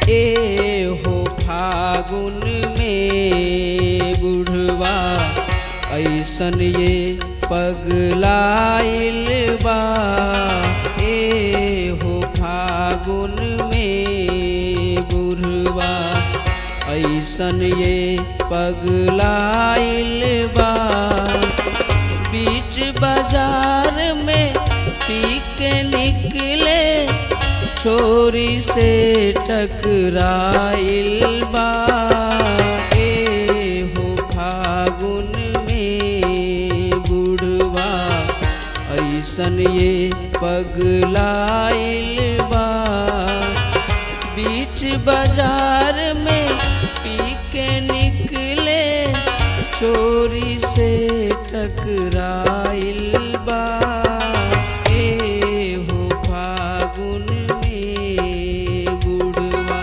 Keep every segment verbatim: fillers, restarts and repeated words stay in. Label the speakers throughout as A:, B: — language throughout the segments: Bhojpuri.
A: ए हो फागुन में बुढ़वा ऐसन ये पगलाइल बा। ए हो फागुन में बुढ़वा ऐसन ये पगलाइल बा। बीच बाजार में पी के निकले छोरी से टकराइल बा। ए हो फागुन में बुढ़वा ऐसन ये पगलाइल बा। बीच बाजार में पी के निकले छोरी से टकराइल बा। ए हो फागुन में बुढ़वा।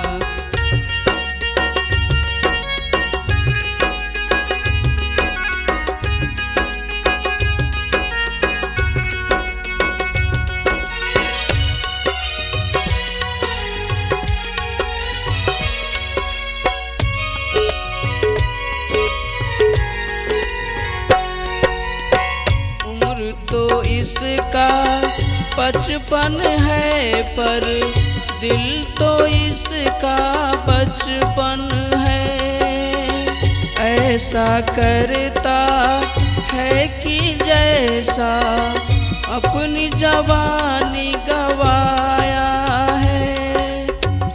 A: तो इसका बचपन है पर दिल तो इसका बचपन है। ऐसा करता है कि जैसा अपनी जवानी गवाया है।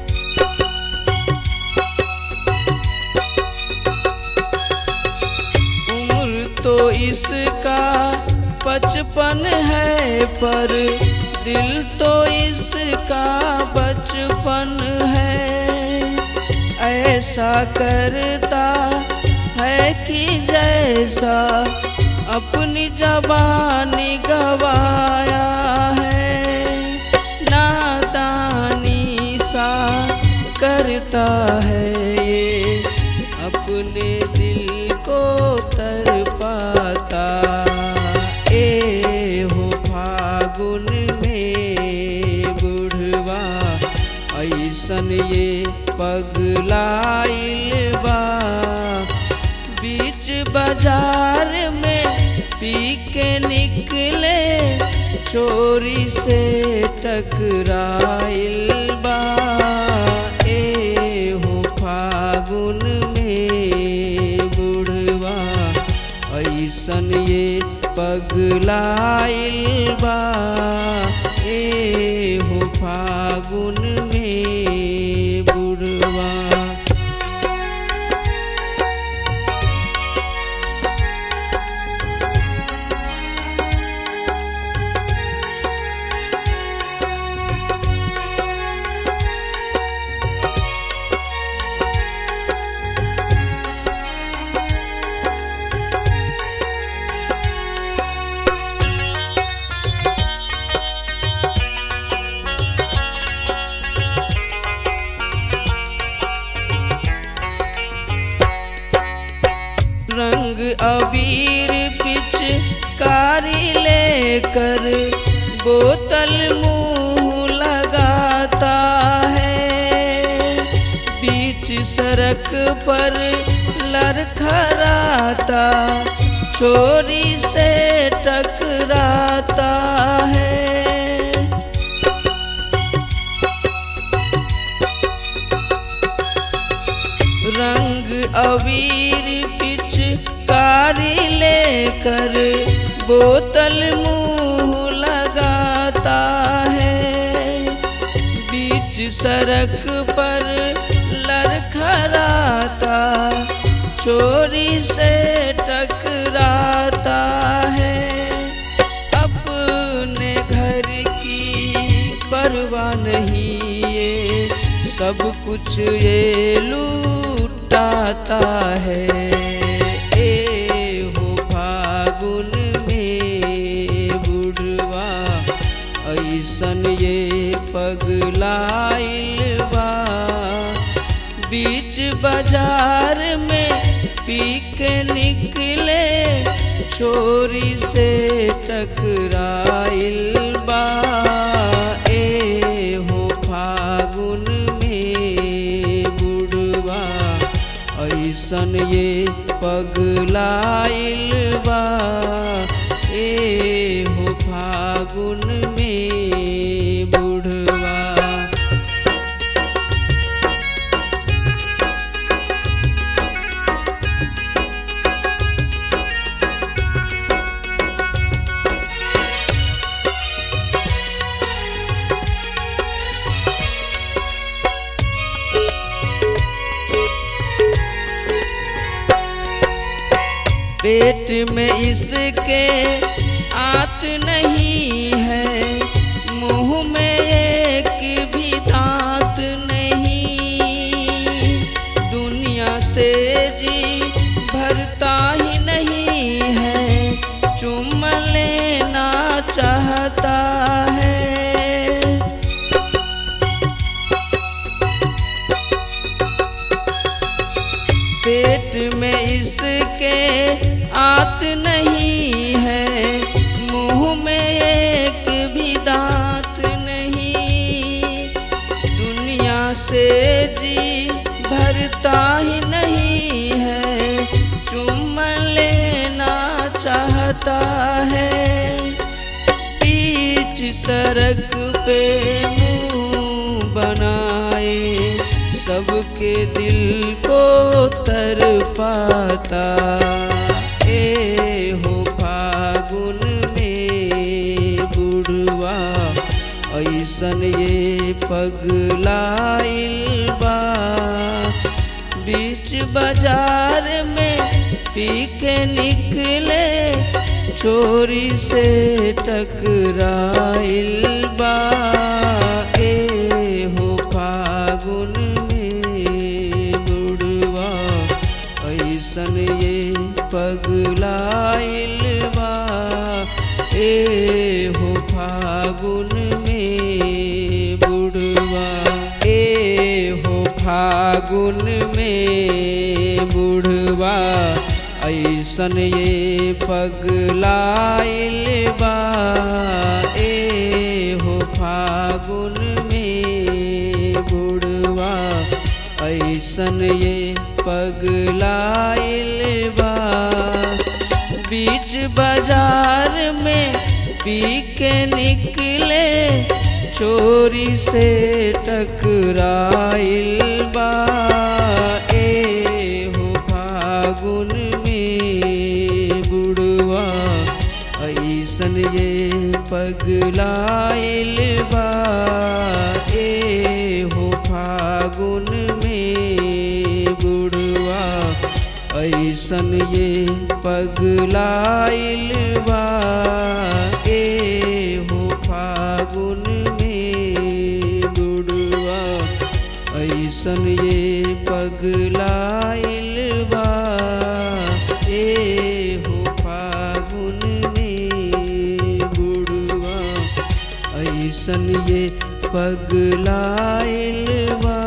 A: उम्र तो इसका बचपन है पर दिल तो इसका बचपन है। ऐसा करता है कि जैसा अपनी जवानी गवाया है। नादानी सा करता है ये अपने दिल को तरपाता। ए हो फागुन में बुढ़वा ऐसन ये पगलाइल बा। बीच बाजार में पी के निकले छोरी से टकराइल बा। ए हो फागुन में बुढ़वा ऐसन ये पगलाइल बा। ए हो फागुन में बुढ़वा। रंग अबीर पिचकारी लेकर बोतल मुंह लगाता है। बीच सड़क पर लड़खड़ाता छोरी से टकराता है। रंग अबीर पिचकारी लेकर बोतल मुंह लगाता है। बीच सड़क पर लड़खड़ाता छोरी से टकराता है। अपने घर की परवाह नहीं ये सब कुछ ये लूटाता है। ए हो फागुन में बुढ़वा ऐसन ये पगलाइल बा। बीच बाजार में पी के निकले छोरी से टकराइल बा। ए हो फागुन में पगलाइल बा ए हो फागुन में बुढ़वा। पेट में इसके आत नहीं है, मुंह में एक भी दांत नहीं, दुनिया से जी भरता ही नहीं है, चुम लेना चाहता है। पेट में इसके आत नहीं है, मुंह में एक भी दांत नहीं, दुनिया से जी भरता ही नहीं है, चुम लेना चाहता है। बीच सड़क पे मुंह बनाए सबके दिल को तरपाता ए हो फागुन में बुढ़वा, ऐसन ये पगलाइल बा। बीच बाजार में पी के निकले छोरी से टकराइल बा ए हो फागुन ऐसन ये पगलाइल बा ए हो फागुन में बुढ़वा। ए हो फागुन में बुढ़वा, ऐसन ये पगलाइल बा ए हो फागुन में बुढ़वा, ऐसन ये पगलाइल बा। बीच बाजार में पी के निकले चोरी से टकराइल बा ए हो फागुन में बुढ़वा, ऐसन ये पगलाइल बा ए हो फागुन में बुढ़वा, ऐसन ये पगलाइल बा ए हो फागुन में बुढ़वा, ऐसन ये पगलाइल बा ए हो फागुन में बुढ़वा, ऐसन ये पगलाइल बा।